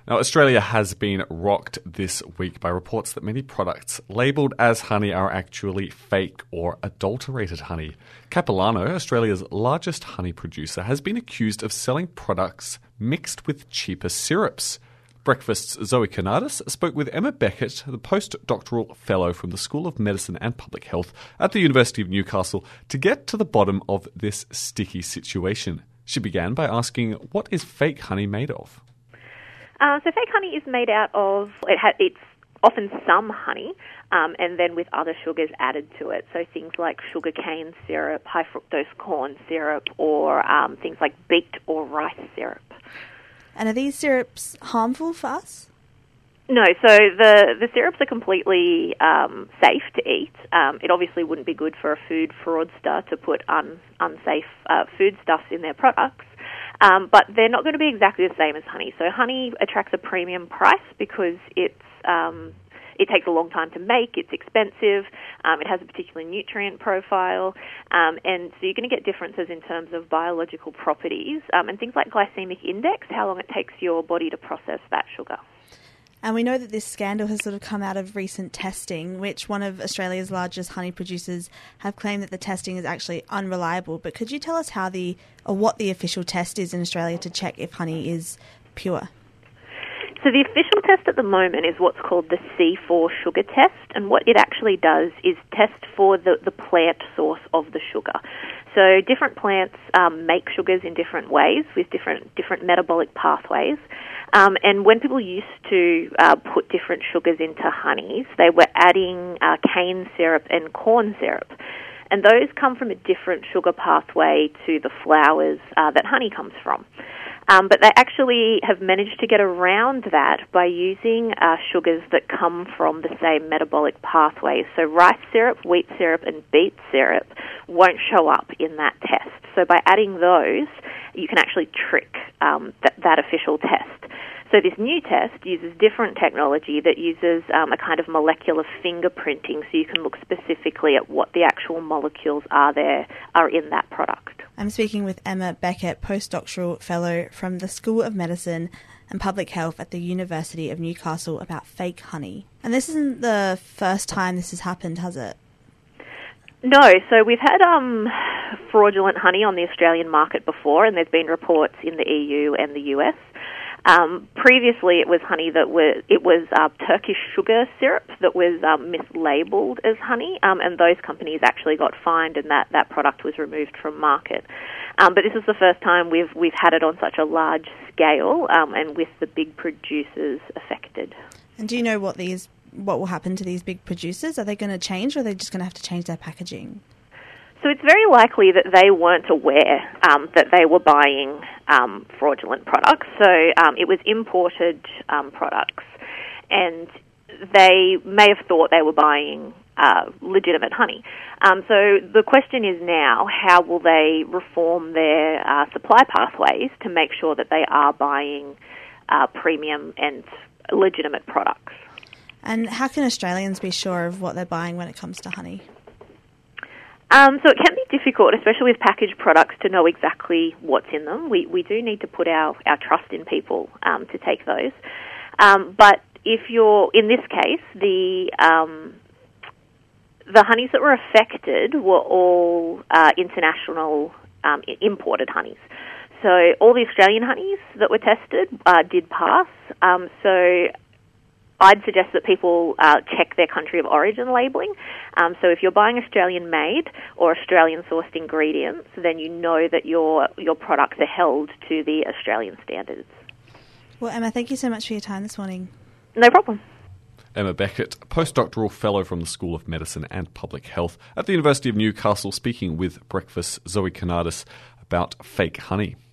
Now, Australia has been rocked this week by reports that many products labelled as honey are actually fake or adulterated honey. Capilano, Australia's largest honey producer, has been accused of selling products mixed with cheaper syrups. Breakfast's Zoe Canardis spoke with Emma Beckett, the postdoctoral fellow from the School of Medicine and Public Health at the University of Newcastle, to get to the bottom of this sticky situation. She began by asking, what is fake honey made of? So fake honey is made out of, it's often some honey and then with other sugars added to it. So things like sugarcane syrup, high fructose corn syrup, or things like beet or rice syrup. And are these syrups harmful for us? No, so the syrups are completely safe to eat. It obviously wouldn't be good for a food fraudster to put unsafe foodstuffs in their products. But they're not going to be exactly the same as honey. So honey attracts a premium price because it takes a long time to make, it's expensive, it has a particular nutrient profile, and so you're going to get differences in terms of biological properties and things like glycemic index, how long it takes your body to process that sugar. And we know that this scandal has sort of come out of recent testing, which one of Australia's largest honey producers have claimed that the testing is actually unreliable. But could you tell us what the official test is in Australia to check if honey is pure? So the official test at the moment is what's called the C4 sugar test, and what it actually does is test for the plant source of the sugar. So different plants make sugars in different ways with different metabolic pathways. And when people used to put different sugars into honeys, they were adding cane syrup and corn syrup. And those come from a different sugar pathway to the flowers that honey comes from. But they actually have managed to get around that by using sugars that come from the same metabolic pathways. So rice syrup, wheat syrup, and beet syrup won't show up in that test. So by adding those, you can actually trick that official test. So this new test uses different technology that uses a kind of molecular fingerprinting, so you can look specifically at what the actual molecules are in that product. I'm speaking with Emma Beckett, postdoctoral fellow from the School of Medicine and Public Health at the University of Newcastle, about fake honey. And this isn't the first time this has happened, has it? No, so we've had fraudulent honey on the Australian market before, and there's been reports in the EU and the US. Previously, it was honey it was Turkish sugar syrup that was mislabeled as honey, and those companies actually got fined, and that product was removed from market. But this is the first time we've had it on such a large scale, and with the big producers affected. And do you know what will happen to these big producers? Are they going to change, or are they just going to have to change their packaging? So it's very likely that they weren't aware that they were buying fraudulent products. So it was imported products, and they may have thought they were buying legitimate honey. So the question is now, how will they reform their supply pathways to make sure that they are buying premium and legitimate products? And how can Australians be sure of what they're buying when it comes to honey? So it can be difficult, especially with packaged products, to know exactly what's in them. We do need to put our trust in people to take those. But if you're, in this case, the honeys that were affected were all international imported honeys. So all the Australian honeys that were tested did pass. So I'd suggest that people check their country of origin labelling. So if you're buying Australian-made or Australian-sourced ingredients, then you know that your products are held to the Australian standards. Well, Emma, thank you so much for your time this morning. No problem. Emma Beckett, postdoctoral fellow from the School of Medicine and Public Health at the University of Newcastle, speaking with Breakfast's Zoe Canardis about fake honey.